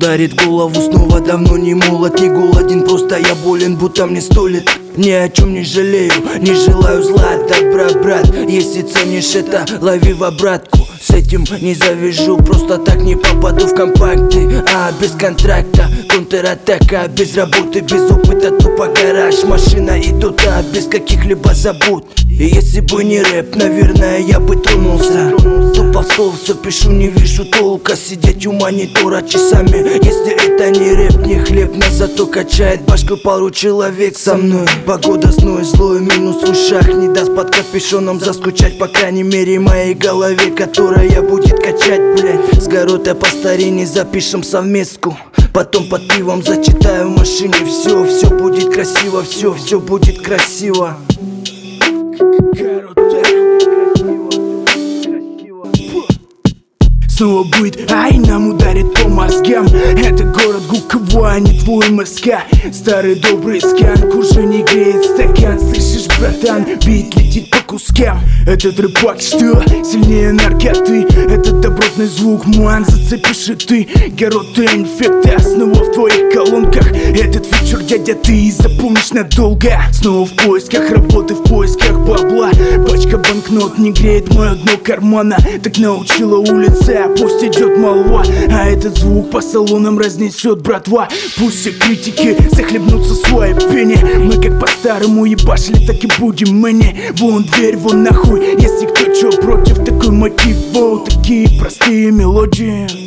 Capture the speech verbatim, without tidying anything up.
ударит в голову снова. Давно не молод, не голоден, просто я болен, будто мне сто лет. Ни о чем не жалею, не желаю зла, добра, брат. Если ценишь это, лови в обратку. С этим не завяжу, просто так не попаду в компакты. А без контракта, контратака, без работы, без опыта, тупо гараж, машина и туда, без каких-либо забот. И если бы не рэп, наверное, я бы тронулся. Тупо в стол все пишу, не вижу толка сидеть у монитора часами. Если это не рэп, не хлеб, но зато качает башку пару человек со мной. Погода зной, злой, минус в ушах не даст под капюшоном заскучать, по крайней мере, моей голове, которая будет качать, блядь. С города по старине запишем совместку, потом под пивом зачитаю в машине. Все, все будет красиво, все, все будет красиво. Снова будет, ай, нам ударит по мозгам. Это город Гуковой, а не твой МСК. Старый добрый сканк уже не греет стакан. Слышишь, братан, бит летит по кускам. Этот рэпак что? Сильнее наркоты. Этот добротный звук, ман, зацепишь и ты. Города инфекта снова в твоих колонках. Этот вечер, дядя, ты запомнишь надолго. Снова в поисках работы, в поисках бабла. Пачка банкнот не греет мое дно кармана. Так научила улица, пусть идет молва. А этот звук по салонам разнесет, братва. Пусть все критики захлебнутся в своей пене. Мы как по-старому ебашили, так и будем мы не. Вон дверь, вон нахуй. Если кто чё против, такой мотив. Воу, такие простые мелодии.